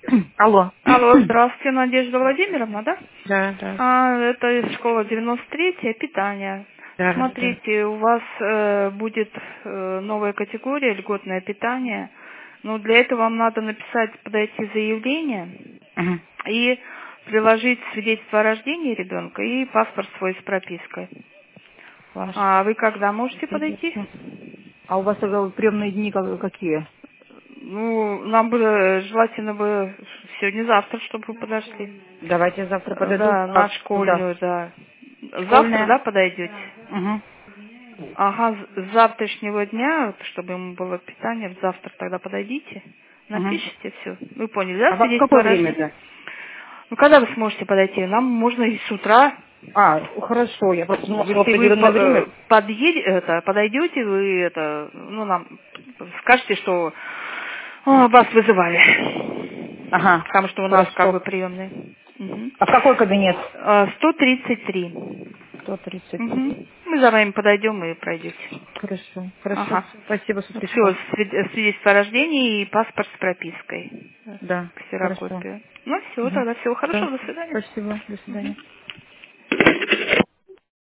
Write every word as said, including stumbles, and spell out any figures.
Алло. Алло, здравствуйте, Надежда Владимировна, да? Да, да. А, это из школы девяносто третья, питание. Да, да. Смотрите, у вас э, будет э, новая категория, льготное питание. Но для этого вам надо написать, подойти заявление Мгм. и приложить свидетельство о рождении ребенка и паспорт свой с пропиской. Ваш А вы когда можете подойти? свидетельство. А у вас э, приемные дни как- какие? Ну, нам бы э, желательно бы сегодня-завтра, чтобы вы подошли. Давайте завтра Э, подойду. Да, на А куда? школьную, да. Завтра, Школьная? да, подойдете? Угу. Ага, с с завтрашнего дня, вот, чтобы ему было питание, завтра тогда подойдите, Угу. напишите все. Вы поняли, да, А во- в свидетельство какое о рождении? время-то? Ну, когда вы сможете подойти? Нам можно и с утра. А, хорошо, я просто думала, что в Если вы определенное по- э, время. подъедете, это, подойдете, вы это, ну, нам скажете, что о, вас вызывали. Ага, Потому что у нас как хорошо. бы приемные. Мгм. А в какой кабинет? Э, сто тридцать три. сто тридцать три. Мгм. Мы за вами подойдем и пройдете. Хорошо, хорошо. Ага. Всё, спасибо, что Все, пришла. свидетельство о рождении и паспорт с пропиской. Э, Да, хорошо. Ксерокопия. Ну все, Угу. тогда всего Да, хорошего, до свидания. спасибо, до Мгм. свидания.